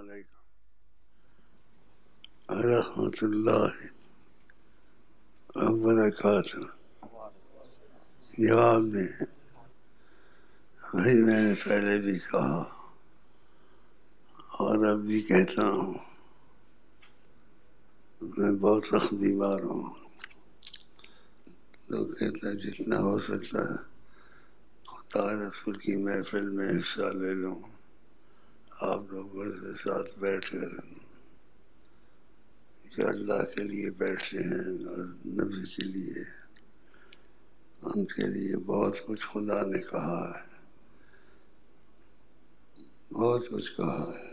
علیکم ورحمۃ اللہ وبرکاتہ. جواب دیں. بھائی میں نے پہلے بھی کہا اور اب بھی کہتا ہوں، میں بہت سخت بیمار ہوں. تو کہتا ہے جتنا ہو سکتا ہے خدا رسول کی محفل میں حصہ لے لوں، آپ لوگوں کے ساتھ بیٹھ کر جو اللہ کے لیے بیٹھتے ہیں اور نبی کے لیے، ان کے لیے بہت کچھ خدا نے کہا ہے، بہت کچھ کہا ہے.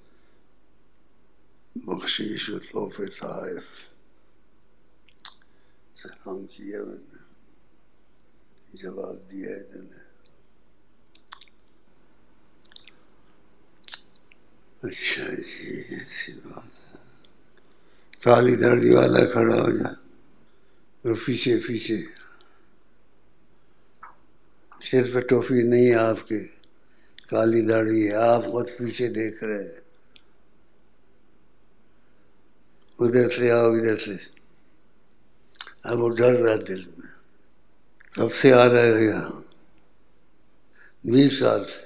بخشش و تحفے تحائف. سلام کیا میں نے، جواب دیا ہے تو نے. اچھا جی، ایسی بات ہے. کالی داڑھی والا کھڑا ہو جائے اور پیچھے پیچھے سر پہ ٹوپی نہیں ہے آپ کے، کالی داڑھی ہے، آپ خود پیچھے دیکھ رہے ہیں. ادھر سے آؤ ادھر سے. اب وہ ڈر رہا دل میں. کب سے آ رہے ہو یہاں؟ 20 سال سے.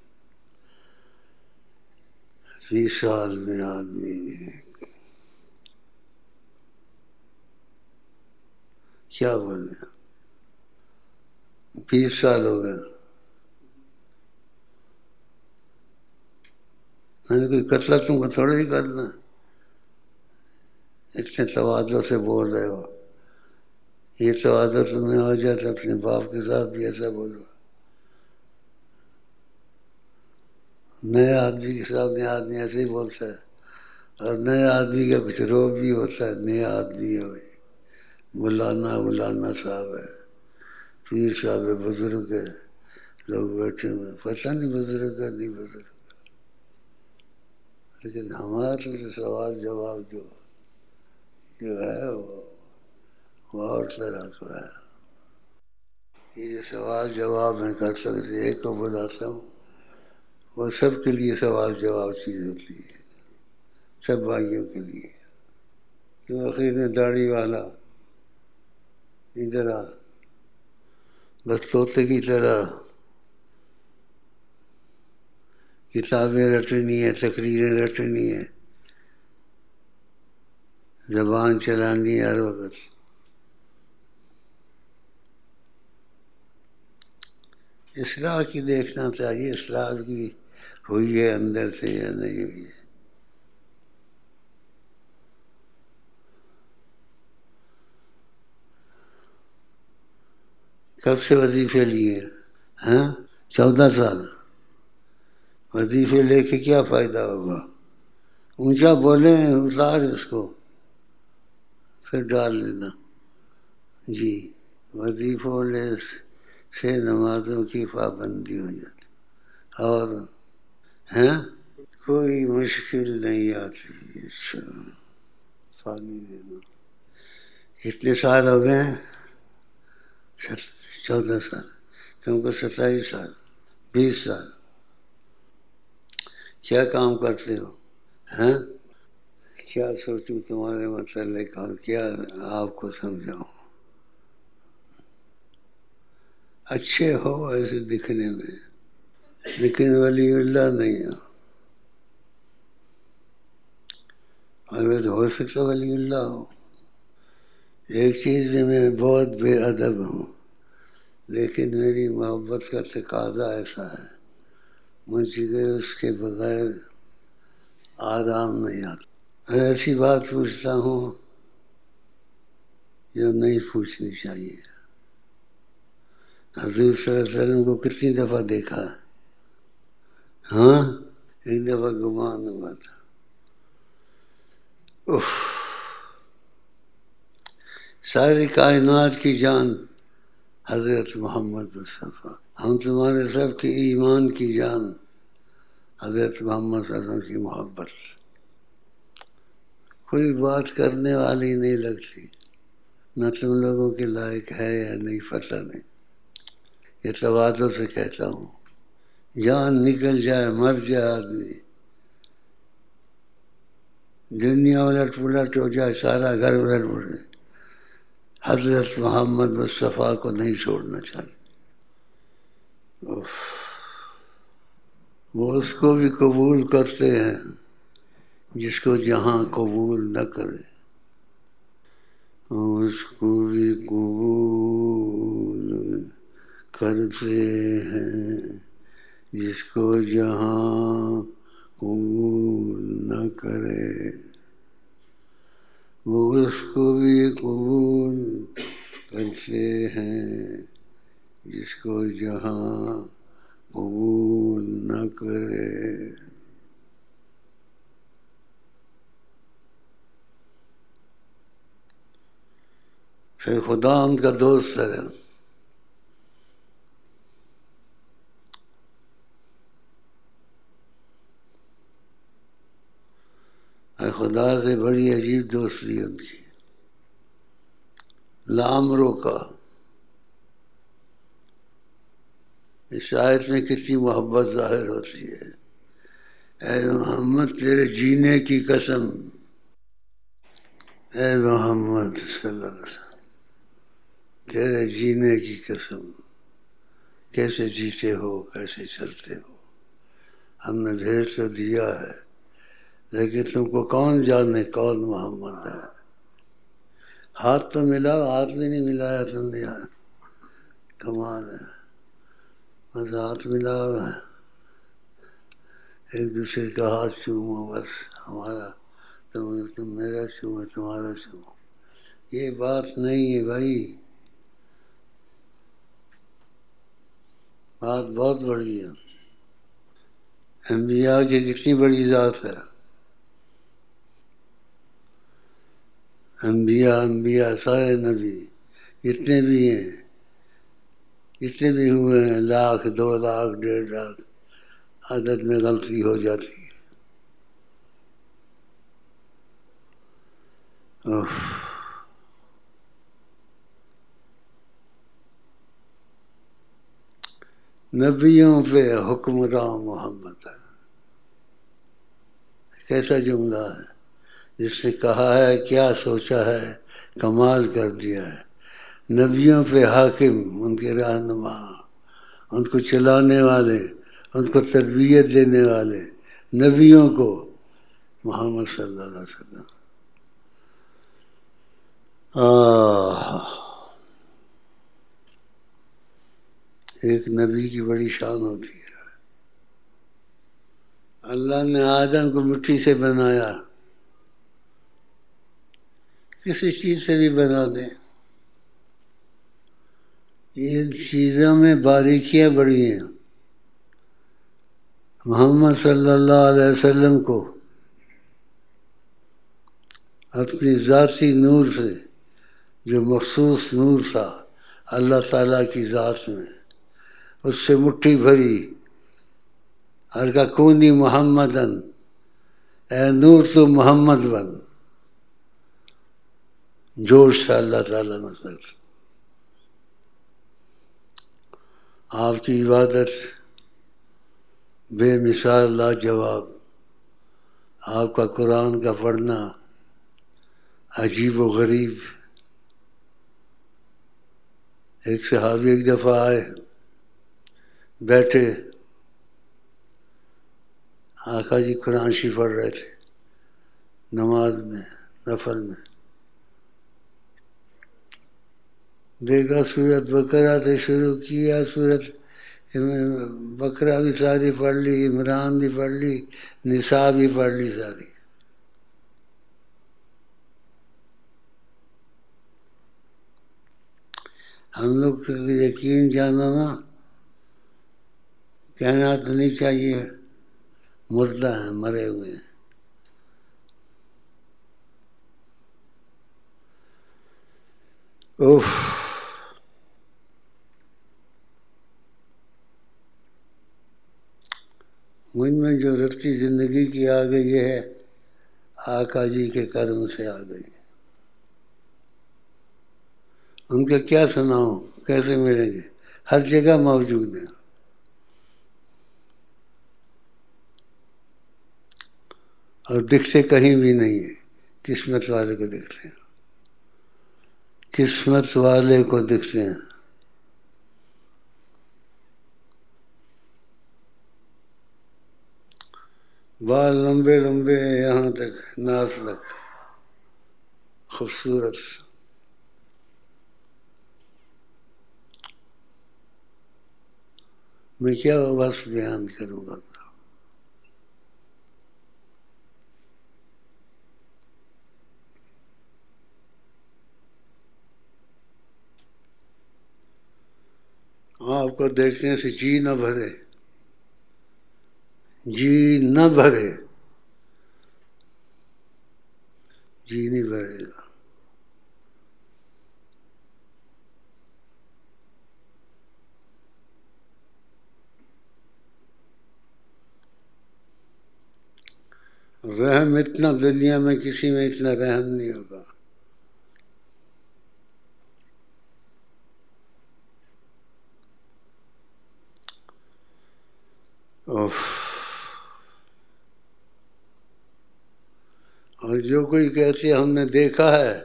20 سال میں آدمی کیا بولے، 20 سال ہو گئے. میں نے کوئی قتل تم کو تھوڑا ہی کرنا، اتنے تواضع سے بول رہے ہو. یہ تواضع تمہیں ہو جائے تو اپنے باپ کے ساتھ بھی ایسا بولو. نئے آدمی کے ساتھ نیا آدمی ایسے ہی بولتا ہے، اور نئے آدمی کا کچھ روب بھی ہوتا ہے. نیا آدمی ہے بھائی، مولانا صاحب ہے، پیر صاحب ہے، بزرگ ہے، لوگ بیٹھے ہوئے، پتہ نہیں بزرگ ہے نہیں بزرگ ہے. لیکن ہمارا تو سوال جواب جو ہے وہ اور طرح کا ہے. یہ جو سوال جواب میں کر سکتے ایک کو بلاتا ہوں، وہ سب کے لیے سوال جواب چیز ہوتی ہے، سب بھائیوں کے لیے. تو آخر میں داڑھی والا ادھر آ، بس طوطے کی طرح کتابیں رٹنی ہے، تقریریں رٹنی ہے، زبان چلانی ہے ہر وقت. اصلاح کی دیکھنا چاہیے، اصلاح کی ہوئی ہے اندر سے یا نہیں ہوئی ہے. کب سے وظیفے لیے؟ 14 سال. وظیفے لے کے کیا فائدہ ہوگا؟ اونچا بولیں، اتار اس کو پھر ڈال لینا. جی، وظیفوں سے نمازوں کی پابندی ہو جاتی. اور کوئی مشکل نہیں آتی. اچھا، پانی دینا. کتنے سال ہو گئے ہیں؟ 14 سال. تم کو 27 سال. 20 سال. کیا کام کرتے ہو؟ کیا سوچوں تمہارے متعلق اور کیا آپ کو سمجھاؤں؟ اچھے ہو ایسے دکھنے میں، لیکن ولی اللہ نہیں ہو. اگر ہو سکتا ولی اللہ ہو. ایک چیز میں بہت بے ادب ہوں، لیکن میری محبت کا تقاضا ایسا ہے، مجھے اس کے بغیر آرام نہیں آتا. ایسی بات پوچھتا ہوں جو نہیں پوچھنی چاہیے. حضور صلی اللہ علیہ وسلم کو کتنی دفعہ دیکھا ہے؟ ایک دفعہ گمان ہوا تھا. ساری کائنات کی جان حضرت محمد مصطفیٰ، ہم تمہارے سب کے ایمان کی جان حضرت محمد صلی اللہ علیہ وسلم کی محبت. کوئی بات کرنے والی نہیں لگتی، نہ تم لوگوں کے لائق ہے یا نہیں پتہ نہیں. یہ تواضع سے کہتا ہوں، جان نکل جائے، مر جائے آدمی، دنیا الٹ پلٹ ہو جائے، سارا گھر الٹ پلٹ، حضرت محمد مصطفیٰ کو نہیں چھوڑنا چاہیے۔ وہ اس کو بھی قبول کرتے ہیں جس کو جہاں قبول نہ کرے، اس کو بھی قبول کرتے ہیں جس کو جہاں قبول نہ کرے، وہ اس کو بھی قبول کرتے ہیں جس کو جہاں قبول نہ کرے۔ پھر خدا ان کا دوست ہے۔ خدا سے بڑی عجیب دوستی ان کی، لامرو کا۔ اس آیت میں کتنی محبت ظاہر ہوتی ہے۔ اے محمد تیرے جینے کی قسم، اے محمد صلی اللہ علیہ وسلم تیرے جینے کی قسم، کیسے جیتے ہو، کیسے چلتے ہو، ہم نے بھیج تو دیا ہے لیکن تم کو کون جانے کون محمد ہے۔ ہاتھ تو ملاؤ، ہاتھ بھی نہیں ملایا تم نے، کمال ہے۔ بس ہاتھ ملاؤ، ایک دوسرے کا ہاتھ چومو، بس ہمارا تم میرا چومو، تمہارا چومو، یہ بات نہیں ہے بھائی، بات بہت بڑی ہے۔ انبیاء کی کتنی بڑی ذات ہے۔ انبیاء سارے نبی جتنے بھی ہیں، جتنے بھی ہوئے ہیں، 1,00,000 2,00,000 1,50,000، عدد میں غلطی ہو جاتی ہے۔ نبیوں پہ حکمراں محمد ہے، کیسا جملہ ہے۔ جس نے کہا ہے کیا سوچا ہے، کمال کر دیا ہے۔ نبیوں پہ حاکم، ان کے رہنما، ان کو چلانے والے، ان کو تربیت دینے والے نبیوں کو محمد صلی اللہ علیہ وسلم۔ ایک نبی کی بڑی شان ہوتی ہے۔ اللہ نے آدم کو مٹی سے بنایا، کسی چیز سے بھی بنا دیں، ان چیزوں میں باریکیاں بڑی ہیں۔ محمد صلی اللہ علیہ وسلم کو اپنی ذاتی نور سے، جو مخصوص نور تھا اللہ تعالیٰ کی ذات میں، اس سے مٹھی بھری، ہلکا کونی محمدن، اے نور تو محمد بن، جوش تھا اللہ تعالیٰ میں۔ آپ کی عبادت بے مثال لاجواب، آپ کا قرآن کا پڑھنا عجیب و غریب۔ ایک صحابی ایک دفعہ آئے، بیٹھے، آقا جی قرآن شریف پڑھ رہے تھے نماز میں، نفل میں۔ دیکھا سورت بقرہ سے شروع کیا، سورت بقرہ بھی ساری پڑھ لی، عمران بھی پڑھ لی، نساء بھی پڑھ لی ساری۔ ہم لوگ تو یقین جانا نا، کہنا تو نہیں چاہیے، مردہ ہیں، مرے ہوئے ہیں۔ مجھ میں جو رتی زندگی کی آ گئی ہے، آقا جی کے کرم سے آ گئی۔ ان کا کیا سناؤں، کیسے ملیں گے، ہر جگہ موجود ہیں۔ اور دکھتے کہیں بھی نہیں ہیں، قسمت والے کو دکھتے ہیں، قسمت والے کو دکھتے ہیں۔ بال لمبے لمبے یہاں تک ناف تک، خوبصورت۔ میں کیا بس بیان کروں گا۔ آپ کو دیکھنے سے جی نہ بھرے، جی نہ بھرے، جی نہیں بھرے گا۔ رحم اتنا دنیا میں کسی میں اتنا رحم نہیں ہوگا۔ اور جو کوئی کہتے ہم نے دیکھا ہے،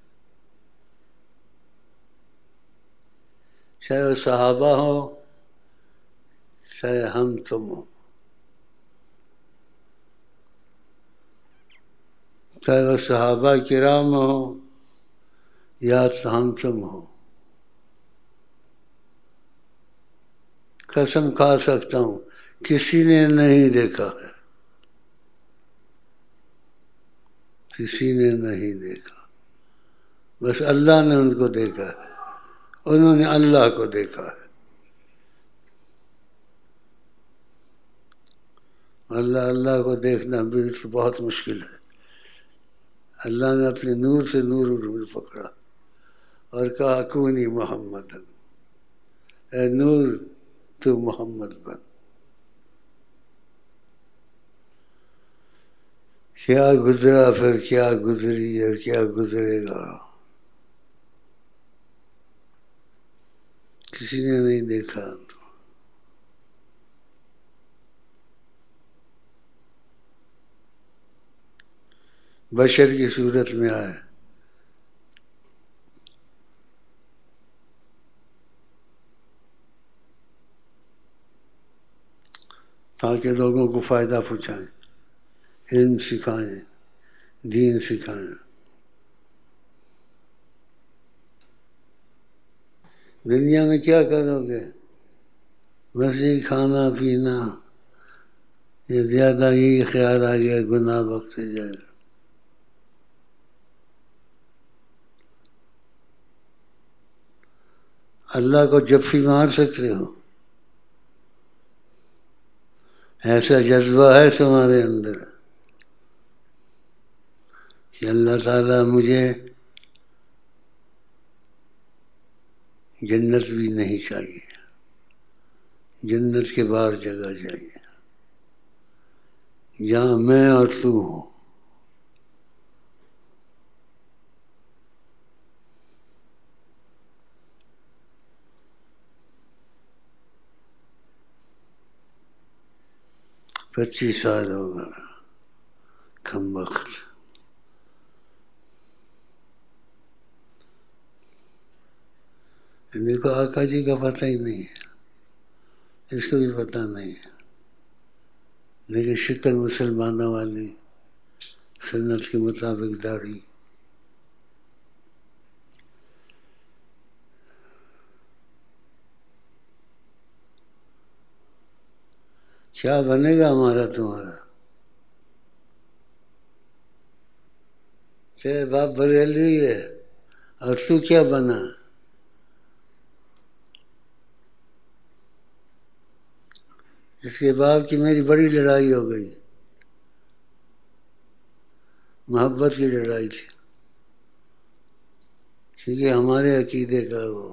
چاہے وہ صحابہ ہو چاہے ہم تم ہو، چاہے وہ صحابہ کرام ہو یا ہم تم ہو، قسم کھا سکتا ہوں کسی نے نہیں دیکھا ہے، کسی نے نہیں دیکھا، بس اللہ نے ان کو دیکھا ہے، انہوں نے اللہ کو دیکھا ہے۔ اللہ کو دیکھنا بھی بہت مشکل ہے۔ اللہ نے اپنے نور سے نور پکڑا اور کہا کونی محمد، اے نور تو محمد بن۔ کیا گزرا پھر کیا گزری اور کیا گزرے گا، کسی نے نہیں دیکھا۔ بشر کی صورت میں آئے، تاکہ لوگوں کو فائدہ پہنچائیں، علم سکھائیں، دین سکھائیں۔ دنیا میں کیا کرو گے؟ بس یہ کھانا پینا، یہ زیادہ یہی خیال آ گیا گناہ بخشے جائے۔ اللہ کو جفی مار سکتے ہو؟ ایسا جذبہ ہے تمہارے اندر کہ اللہ تعالیٰ مجھے جنت بھی نہیں چاہیے، جنت کے باہر جگہ چاہیے جہاں میں اور تو ہوں۔ پچیس سال ہو گئے کم وقت۔ دیکھو آقا جی کا پتہ ہی نہیں ہے، اس کو بھی پتہ نہیں ہے، لیکن شکل مسلمانوں والی، سنت کے مطابق داڑھی۔ کیا بنے گا ہمارا تمہارا؟ تیرے باپ بریلوی ہے اور تو کیا بنا؟ اس کے باپ کی میری بڑی لڑائی ہو گئی، محبت کی لڑائی تھی، کیونکہ ہمارے عقیدے کا وہ،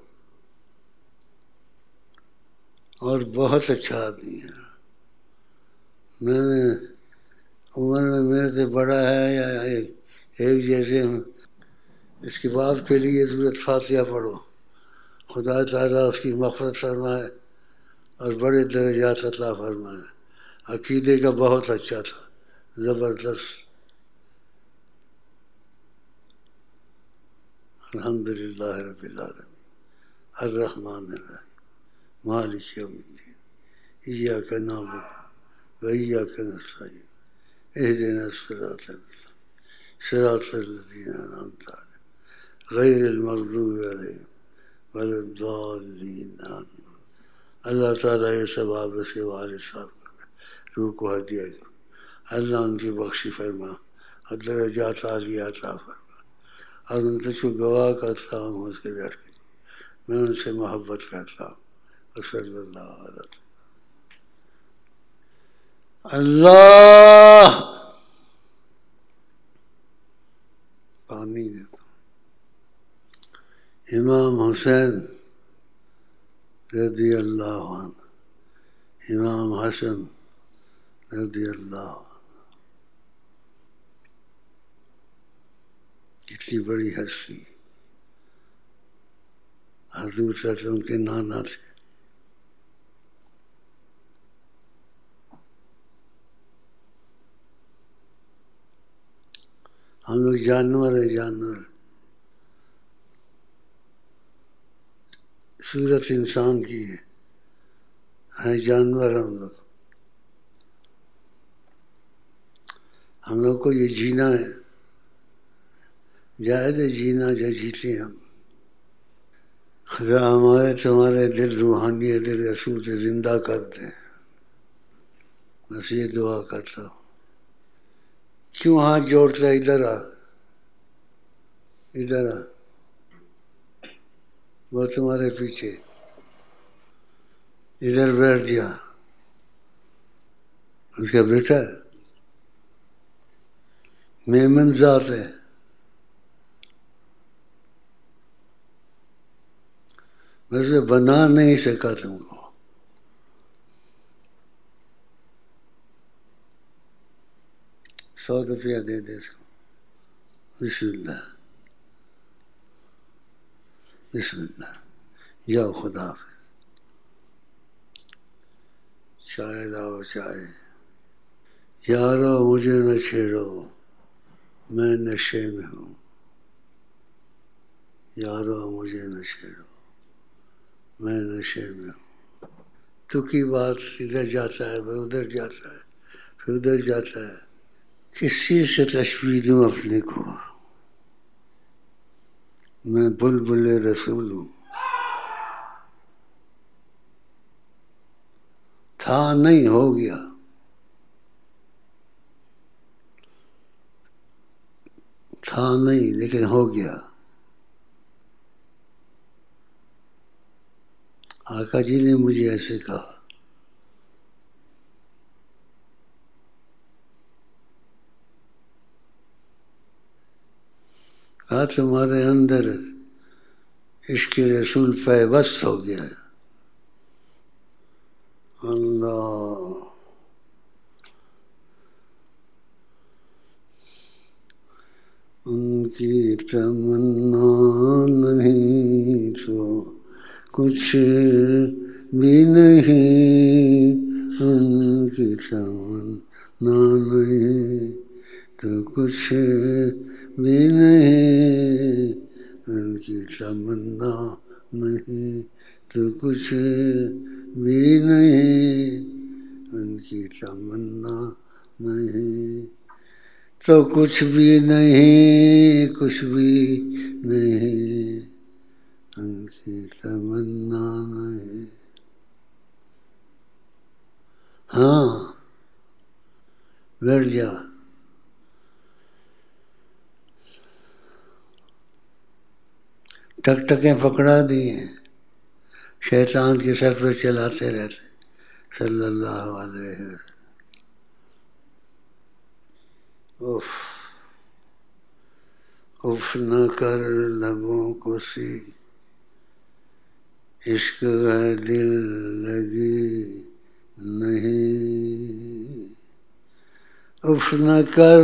اور بہت اچھا آدمی ہے۔ میں نے عمر میں میرے سے بڑا ہے یا ایک جیسے ہوں، اس کے باپ کے لیے سورۃ فاتحہ پڑھو، خدا تعالیٰ اس کی مغفرت فرمائے اور بڑے درجات عطا فرمائے۔ عقیدے کا بہت اچھا تھا، زبردست. الحمدللہ رب العالمین الرحمن الرحیم مالک یوم الدین ایاک نعبد و ایاک نستعین اہدنا الصراط المستقیم صراط الذین انعمت علیہم غیر المغضوب علیہم ولا الضالین آمین. اللہ تعالیٰ یہ ثواب اس کے والد صاحب کا روح کو ہدیہ کر. اللہ ان کی بخشی فرما اور درجات عالیہ عطا فرما. اور ان کو گواہ کرتا ہوں اس کے در کے میں ان سے محبت کرتا ہوں. وصلی اللہ علیہ وسلم. اللہ پانی دیتا ہوں. امام حسین رضی اللہ عنہ، امام حسن رضی اللہ عنہ، کتنی بڑی ہستی. حضور صلی اللہ علیہ وسلم کے نانا تھے. ہم لوگ جانور ہیں، جانور. صورت انسان کی ہے جانور ہم لوگ. ہم لوگ کو یہ جینا ہے، جائز ہے جینا جو جیتے ہیں ہم. خدا ہمارے تمہارے دل روحانیت رسول سے زندہ کر دیں. بس یہ دعا کرتا ہوں. کیوں ہاتھ جوڑتا ہے؟ ادھر آ، ادھر آ، وہ تمہارے پیچھے. ادھر بیٹھ جا. اس کا بیٹا ہے، میمن ذات ہے. ویسے بنا نہیں سکا تم کو. $100 دے دے اس کو. بسم اللہ، بسم اللہ. جاؤ، خدا حافظ. چائے لاؤ، چائے. یارو مجھے نہ چھیڑو، میں نشے میں ہوں. یارو مجھے نہ چھیڑو، میں نشے میں ہوں. تو کی بات ادھر جاتا ہے، پھر ادھر جاتا ہے، پھر ادھر جاتا ہے. کس چیز سے تشبیہ دوں اپنے کو؟ میں بلبل رسول ہوں. تھا نہیں، ہو گیا. تھا نہیں لیکن ہو گیا. آقا جی نے مجھے ایسے کہا. کہا تمہارے اندر عشق رسول پیوست ہو گیا ہے. اللہ، ان کی تمنا نہیں تو کچھ بھی نہیں. ان کی تمنا نہیں تو کچھ بھی نہیں. ان کی تمنا نہیں تو کچھ بھی نہیں. ان کی تمنا نہیں تو کچھ بھی نہیں، کچھ بھی نہیں. ان کی تمنا نہیں. ہاں، بیٹھ جا. ٹک ٹکیں پکڑا دی ہیں، شیطان کے سر پہ چلاتے رہتے. صلی اللہ علیہ وسلم. اف اف نہ کر لبوں کو سی، عشق ہے دل لگی نہیں. اف نہ کر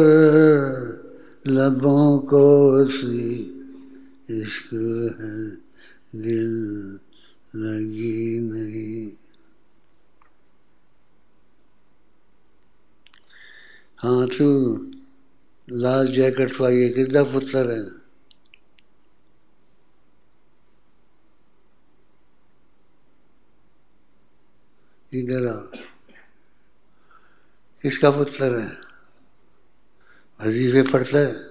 لبوں کو سی، عشق ہے دل لگی نہیں. ہاں تو لال جیکٹ پائیے کتنا پتر ہے. ادھر آ. کس کا پتر ہے؟ وظیفے پڑھتا ہے.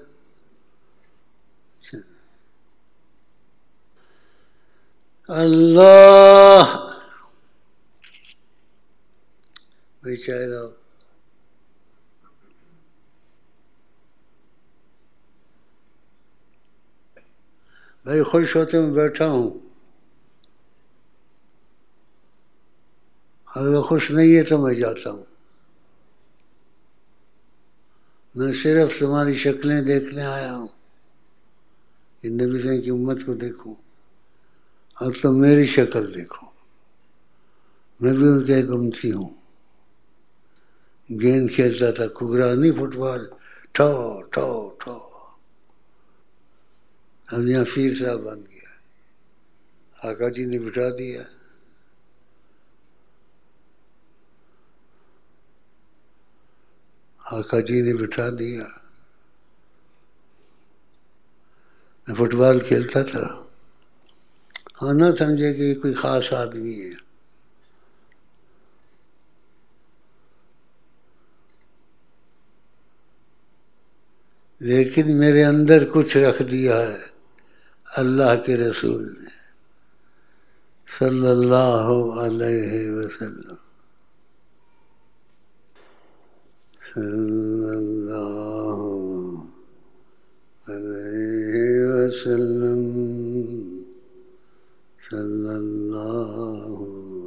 اللہ بھائی چائے لاؤ. بھائی خوش ہوتے میں بیٹھا ہوں، اگر خوش نہیں ہے تو میں جاتا ہوں. میں صرف تمہاری شکلیں دیکھنے آیا ہوں کہ نبی صلی کی امت کو دیکھوں، اور تم میری شکل دیکھو. میں بھی ان کا ایک امتی ہوں. گیند کھیلتا تھا، کھگرا نہیں، فٹ بال، ٹھو ٹھو ٹھو. اب یہاں پیر صاحب بن گیا، آقا جی نے بٹھا دیا. آقا جی نے بٹھا دیا. میں فٹ بال کھیلتا تھا. ہاں نہ سمجھے کہ یہ کوئی خاص آدمی ہے. لیکن میرے اندر کچھ رکھ دیا ہے اللہ کے رسول نے صلی اللہ علیہ وسلم. صلی اللہ علیہ وسلم. صلی اللہ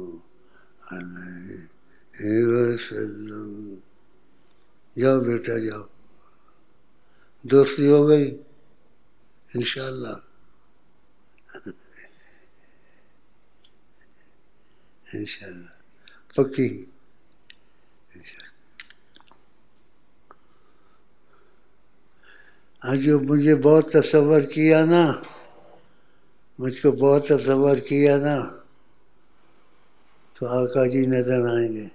علیہ وسلم. جاؤ بیٹا جاؤ، دوستی ہو گئی انشاءاللہ. انشاءاللہ پکی. آج مجھے بہت تصور کیا نا، مجھ کو بہت تصور کیا نا، تو آقا جی نظر آئیں گے.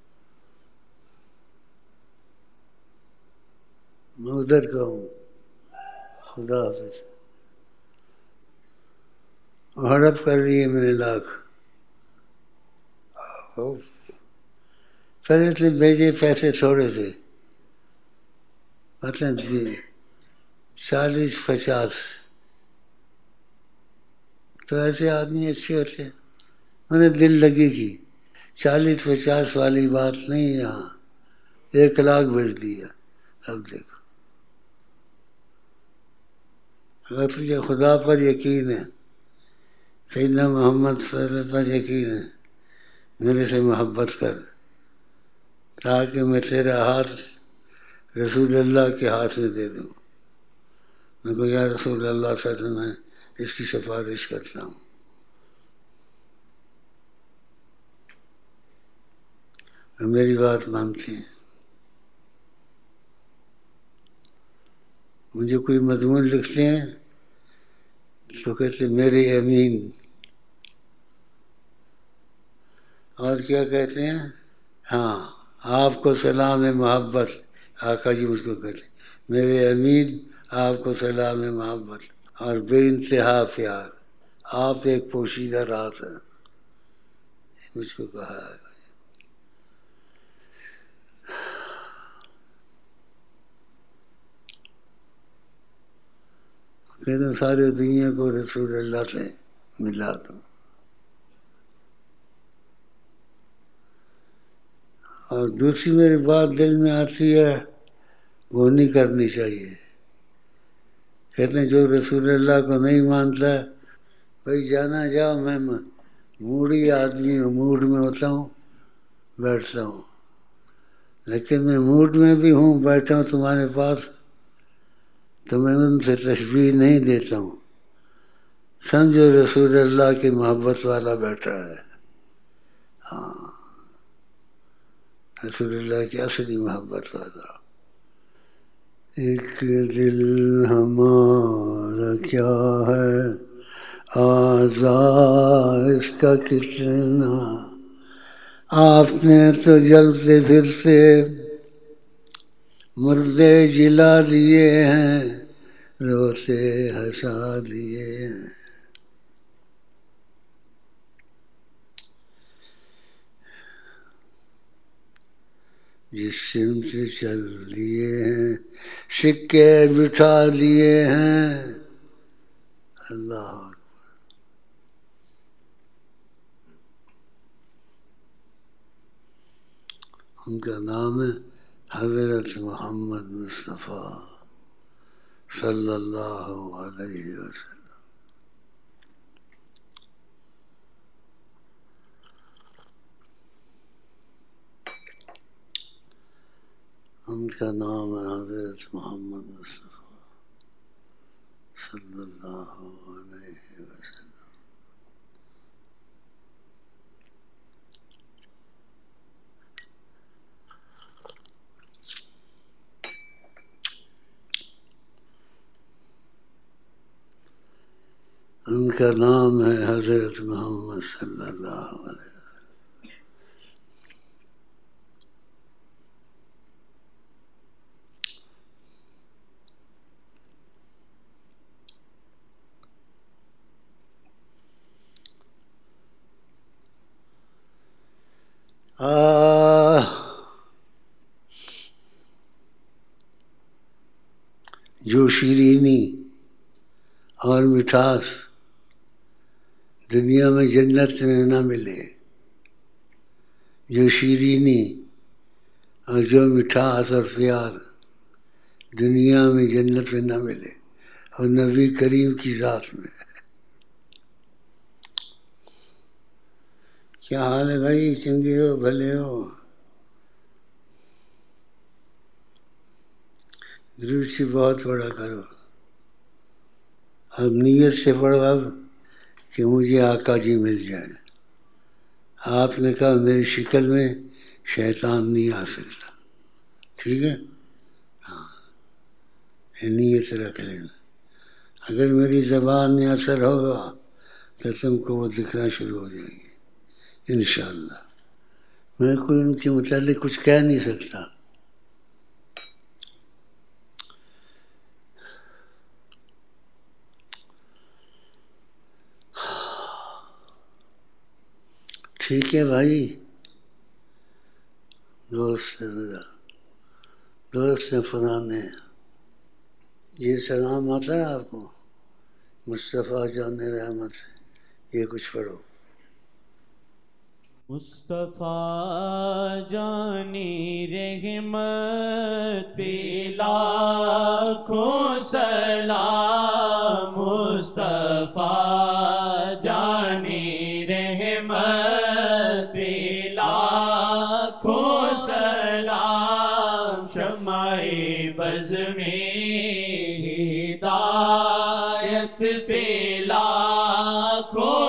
میں ادھر کا ہوں. خدا حافظ. ہڑپ کر لیے میں نے لاکھ. پہلے تو بھیجے پیسے تھوڑے تھے، مطلب 40-50. تو ایسے آدمی اچھے ہوتے ہیں. میں نے دل لگی کی. 40-50 والی بات نہیں یہاں، 1 لاکھ بھیج دیا. اب دیکھو، اگر تجھے خدا پر یقین ہے، سیدنا محمد صلی اللہ علیہ وسلم پر یقین ہے، میرے سے محبت کر، تاکہ میں تیرا ہاتھ رسول اللہ کے ہاتھ میں دے دوں. میں کو یا رسول اللہ صلی اللہ علیہ وسلم، میں اس کی سفارش کرتا ہوں. میری بات مانتے ہیں. مجھے کوئی مضمون لکھتے ہیں تو کہتے میرے امین. اور کیا کہتے ہیں؟ ہاں، آپ کو سلام محبت. آقا جی مجھ کو کہتے میرے امین، آپ کو سلام محبت اور بے انتہا پیار. آپ ایک پوشیدہ رات ہے، مجھ کو کہا ہے. کہتے ہیں ساری دنیا کو رسول اللہ سے ملا دو. اور دوسری میری بات دل میں آتی ہے، وہ نہیں کرنی چاہیے. کہتے ہیں جو رسول اللہ کو نہیں مانتا، بھائی جانا جاؤ، میں موڈی آدمی ہوں، موڈ میں ہوتا ہوں بیٹھتا ہوں. لیکن میں موڈ میں بھی ہوں، بیٹھا ہوں تمہارے پاس، تو میں ان سے تشبیہ نہیں دیتا ہوں. سمجھو رسول اللہ کی محبت والا بیٹھا ہے. ہاں، رسول اللہ کی اصلی محبت والا. ایک دل ہمارا کیا ہے، آزار اس کا کتنا، آپ نے تو جلتے پھرتے مردے جلا دیے ہیں، روتے ہنسا دیے ہیں. جس سمت چل دیے ہیں سکے بٹھا دیے ہیں. اللہ اکبر. ان کا نام ہے حضرت محمد مصطفیٰ صلی اللہ علیہ وسلم. ان کا نام ہے حضرت محمد مصطفیٰ صلی اللہ علیہ وسلم. ان کا نام ہے حضرت محمد صلی اللہ علیہ وسلم. جو شیرینی اور مٹھاس دنیا میں جنت میں نہ ملے، جو شیرینی اور جو مٹھاس اور پیار دنیا میں جنت میں نہ ملے اور نبی کریم کی ذات میں. کیا حال ہے بھائی؟ چنگے ہو؟ بھلے ہو؟ درود سے بہت پڑھا کرو. اب نیت سے پڑھو اب کہ مجھے آقا جی مل جائے. آپ نے کہا میری شکل میں شیطان نہیں آ سکتا. ٹھیک ہے؟ ہاں، نیت رکھ لینا. اگر میری زبان میں اثر ہوگا تو تم کو وہ دکھنا شروع ہو جائیں گے انشاءاللہ. میں کوئی ان کے متعلق کچھ کہہ نہیں سکتا. ٹھیک ہے بھائی. دوست پرانے یہ سلام آتا ہے آپ کو؟ مصطفیٰ جان رحمت. یہ کچھ پڑھو. مصطفیٰ جانی رحمت پہ لاکھوں سلام. مصطفیٰ جانی رحمت پہ لاکھوں سلام. شمع بز میں ہدایت پہ لاکھوں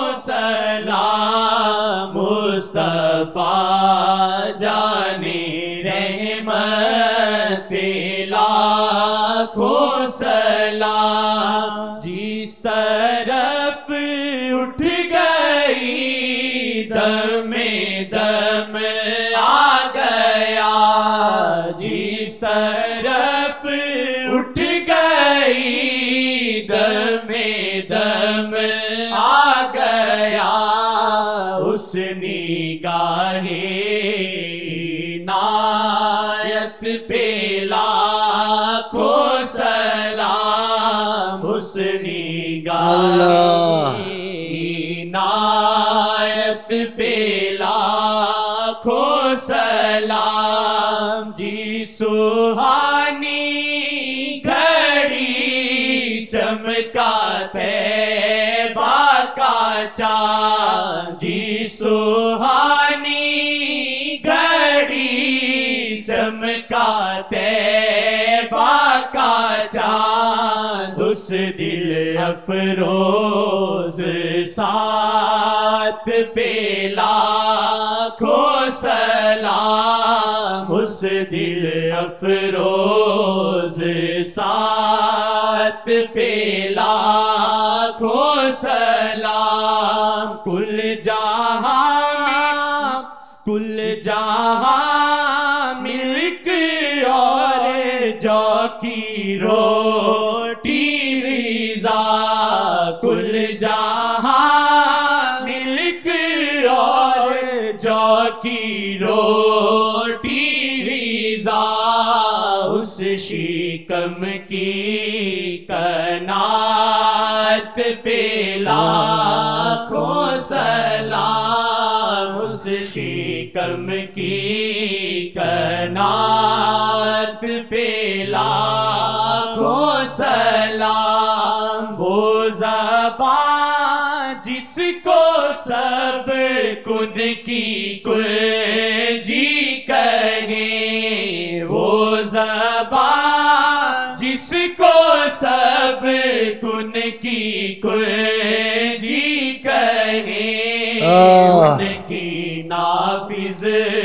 سلام. مصطفیٰ جانی رحمت پہ لاکھوں سلام. جس طرف اٹھ گئی دم دم آ گیا. جس طرف اٹھ گئی دم دم آ گیا. اس نگاہ عنایت پہ لاکھوں سلام. اس نگاہ عنایت پہ لاکھوں سلام. جی سہانی گھڑی چمکا طیبہ کا چاند. جی سہانی گھڑی چمکا طیبہ کا چاند. اس دل افروز ساتھ پہ لاکھوں سلام. اس دل افروز ساتھ پہ لاکھوں سلام. کل جہاں ملک اور جو کی روٹی غذا کل جہاں ملک اور جو کی روٹی غذا اس شکم کی قناعت پہ لاکھوں سلام اس شکم کی قناعت پہ لاکھوں سلام وہ زبان جس کو سب کن کی کنجی کہیں وہ زبان جس کو سب کن کی کنجی کہیں ان کی نافذ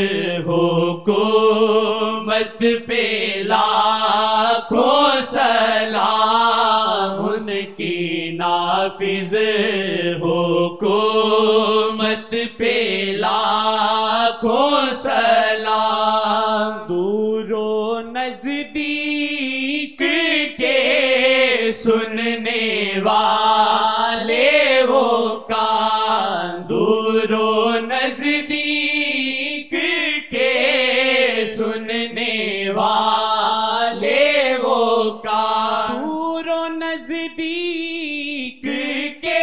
حکومت پہ لاکھوں سلام ان کی نافذ حکومت پہ لاکھوں سلام دور و نزدیک کے سننے والے وہ کان دور و نزدیک کے سننے والے وہ کان دور و نزدیک کے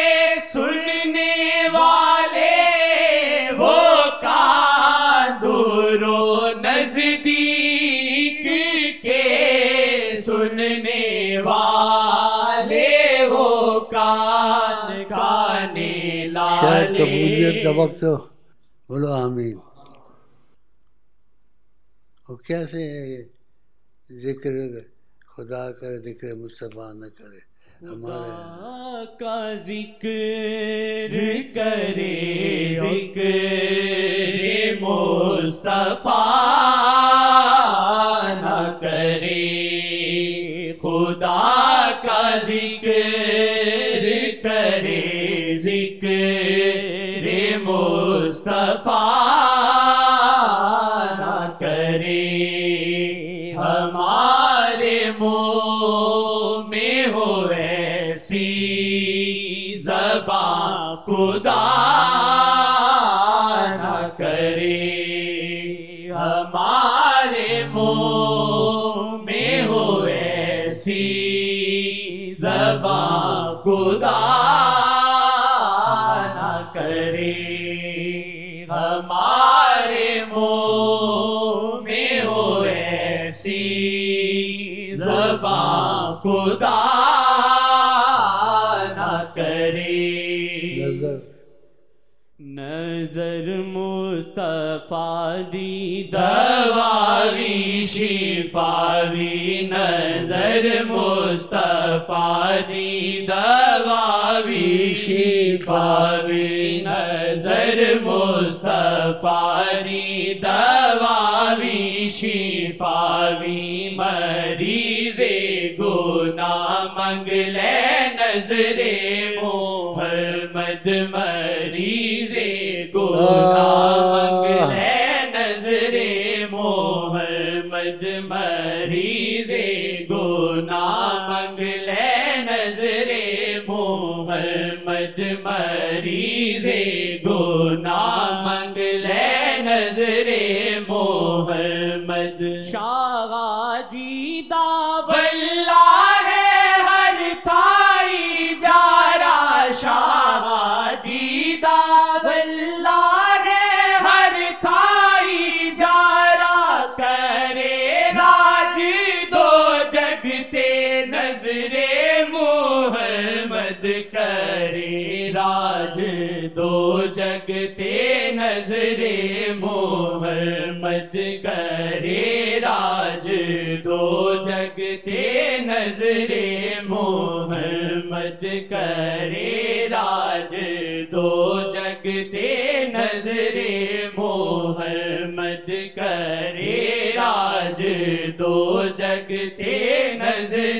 سننے والے وہ کان دور و نزدیک کے سننے والے وہ کان کانے شاید لالے قبولیت کا وقت ہو، بولو آمین. اور کیسے ذکر خدا کرے ذکر مصطفیٰ نہ کرے ہمارے خدا کا ذکر کرے ذکر مصطفیٰ نہ کرے خدا کا ذکر کرے ذکر مصطفیٰ نہ کرے ہمارے منہ میں ہو ایسی زبان خدا نہ کرے ہمارے منہ میں ہو ایسی زبان خدا نہ کرے ہمارے منہ میں ہو ایسی زبان خدا نہ کرے نظر مصطفیٰ دی دواوی شفاوی نظر مصطفیٰ دی دواوی شفاوی نظر مصطفیٰ دی دواوی شفاوی مریض گناہ منگ لے نظر محمد مریض گناہ منگ لے نظر محمد مریض گناہ منگ لے نظر محمد مریض گناہ منگ لے نظر محمد شاہ جی واللہ ہر تھائی جارا شاہ جی واللہ ہر تھائی جارا کرے راج دو جگتے نظر محمد کرے راج دو جگتے نظر محمد کرے راج دو جگتے نظر محمد کرے راج دو جگتے نظر محمد کرے راج دو جگتے نظر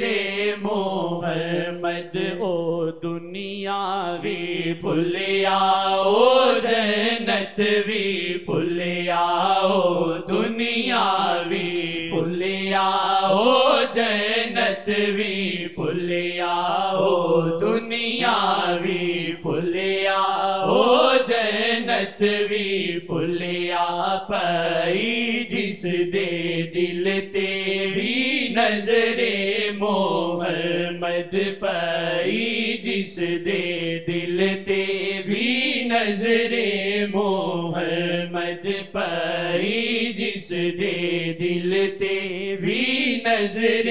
محمد او دنیا بھی بھولیا او جنت بھی بھولیا او دنیا بھی بھولیا او جنت وی بھولیا او دنیا وی بھولیا او جنت وی بھولیا پئی جس دے دل تے وی نظر محمد پئی جس دے دل تے وی نظر محمد پئی جس دے دل تے وی نظر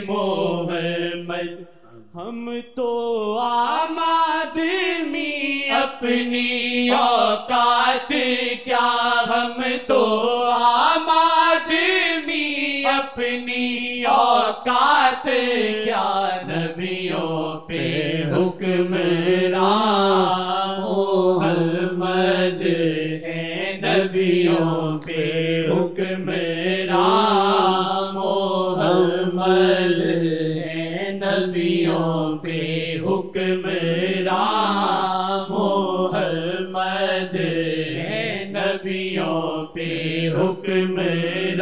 محمد ہم تو عام آدمی اپنی اوقات کیا ہم تو عام آدمی اپنی اوقات کیا نبیوں پہ حکمران محمد ہے نبیوں پہ حکمران محمد ہے نبیوں پہ حکمران محمد ہے نبیوں پہ حکمران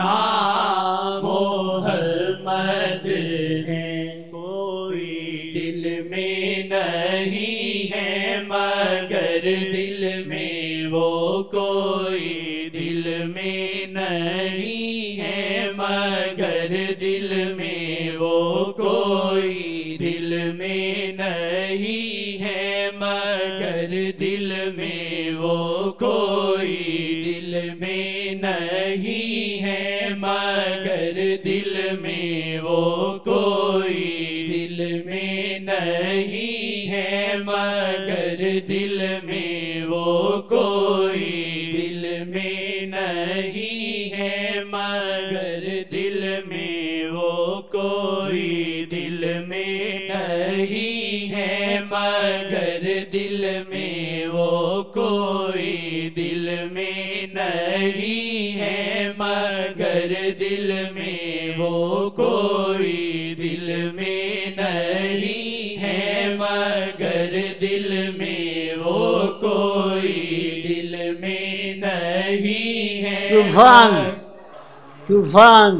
محمد ہے کوئی دل میں نہیں ہے مگر دل میں وہ کوئی دل میں نہیں ہے مگر دل میں وہ کوئی دل میں نہیں ہے مگر دل میں وہ کوئی دل میں نہیں ہے مگر دل میں وہ کوئی دل میں نہیں ہے مگر دل میں وہ کوئی دل میں نہیں ہے مگر دل میں وہ کوئی دل میں نہیں ہے مگر دل میں وہ کوئی دل میں نہیں ہے مگر دل میں وہ کوئی دل میں نہیں ہے مگر دل میں وہ کوئی دل میں نہیں ہے طوفان طوفان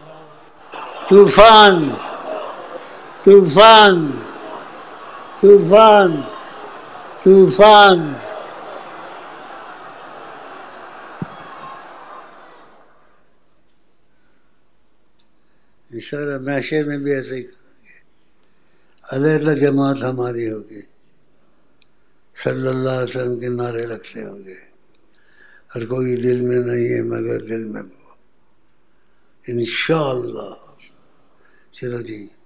طوفان طوفان طوفان طوفان انشاءاللہ معاشرے میں بھی ایسے ہی کریں گے. علیحدہ جماعت ہماری ہوگی, صلی اللہ علیہ وسلم کے نعرے رکھتے ہوں گے, اور کوئی دل میں نہیں ہے مگر دل میں وہ, انشاءاللہ. چلو جی.